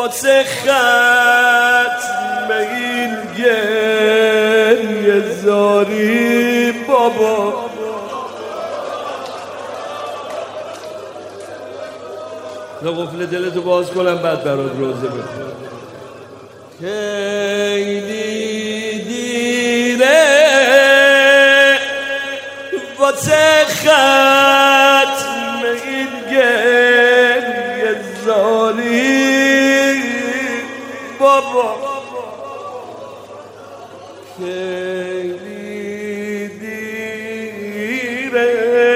واسه ختم این گریه زاری بابا. قفل دلتو باز کنم بعد برات روزه بخونم. خیلی دیره واسه ختم این گریه زاری بابا. خیلی دیره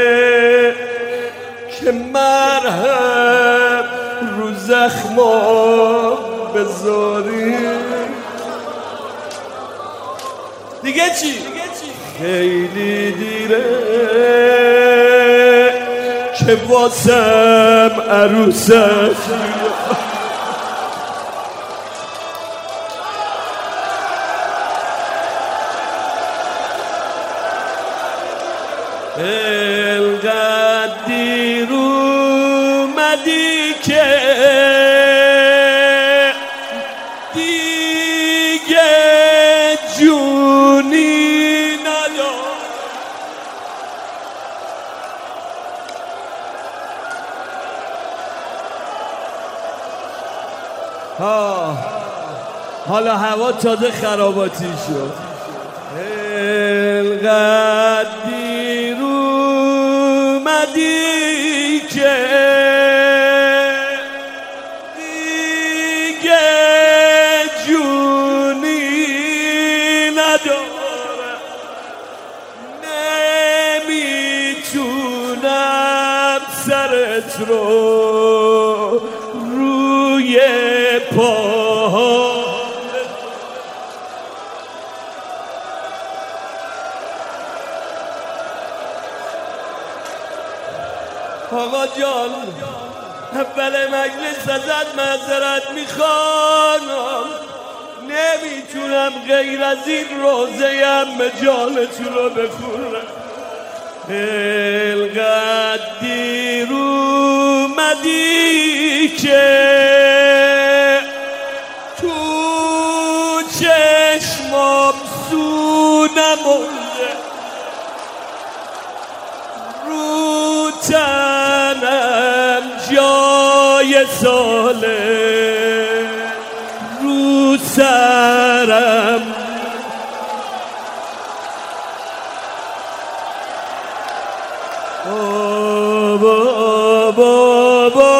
که مرهم رو زخما بذاری. دیگه چی؟ خیلی دیره که واسم عروسک انقدر دیر اومدی که دیگه جونی ندار. حالا هوا تازه خراباتی شد. انقدر دیر اومدی که دیگه جونی ندارم. نمیتونم سرت رو روی پاها آقا جان اول مجلس ازت معذرت میخوام. نمیتونم غیر از این روزه عمه جانتون رو بخونم. انقدر دیر اومدی که تو چشمام سو نمونده. رو تنم جای ساله رو سرم بابا